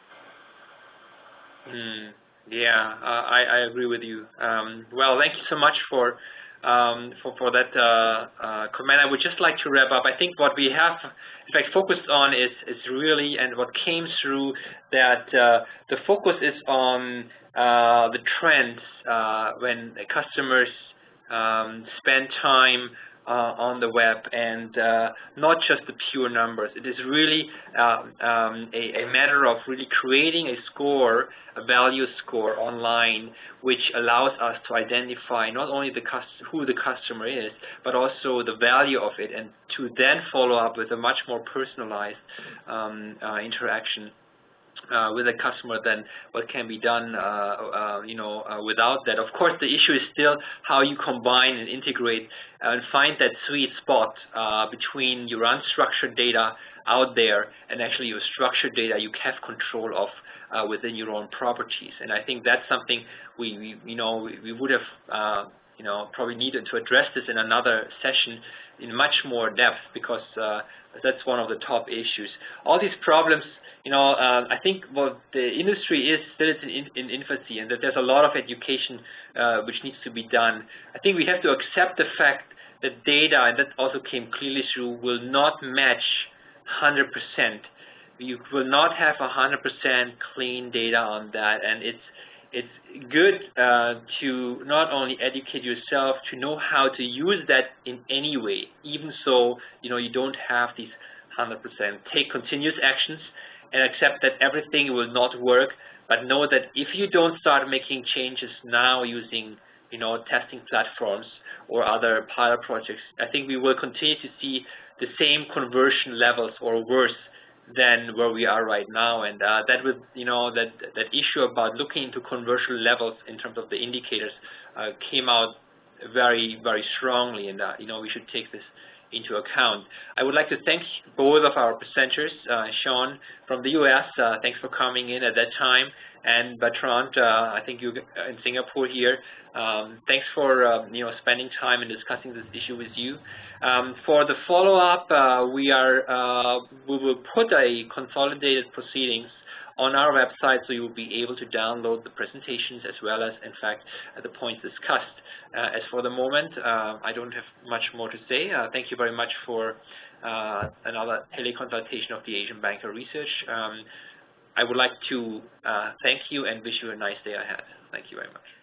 something. Yeah, I agree with you. Well, thank you so much for that comment. I would just like to wrap up. I think what we have, in fact, focused on is really, and what came through, that the focus is on the trends when customers spend time on the web, and not just the pure numbers. It is really a matter of really creating a score, a value score online, which allows us to identify not only who the customer is, but also the value of it, and to then follow up with a much more personalized interaction with a customer than what can be done, without that. Of course, the issue is still how you combine and integrate and find that sweet spot between your unstructured data out there and actually your structured data you have control of within your own properties. And I think that's something we would have probably needed to address this in another session in much more depth, because that's one of the top issues. All these problems, I think the industry is still in infancy, and that there's a lot of education which needs to be done. I think we have to accept the fact that data, and that also came clearly through, will not match 100%. You will not have 100% clean data on that, and it's good to not only educate yourself to know how to use that in any way, even so you don't have these 100%. Take continuous actions and accept that everything will not work, but know that if you don't start making changes now using testing platforms or other pilot projects, I think we will continue to see the same conversion levels or worse than where we are right now. And that would, that issue about looking into conversion levels in terms of the indicators came out very, very strongly, and we should take this into account. I would like to thank both of our presenters, Sean from the US, thanks for coming in at that time, and Bertrand, I think you're in Singapore here. Thanks for spending time and discussing this issue with you. For the follow-up, we will put a consolidated proceedings on our website, so you will be able to download the presentations as well as, in fact, the points discussed. As for the moment, I don't have much more to say. Thank you very much for another teleconsultation of the Asian Banker Research. I would like to thank you and wish you a nice day ahead. Thank you very much.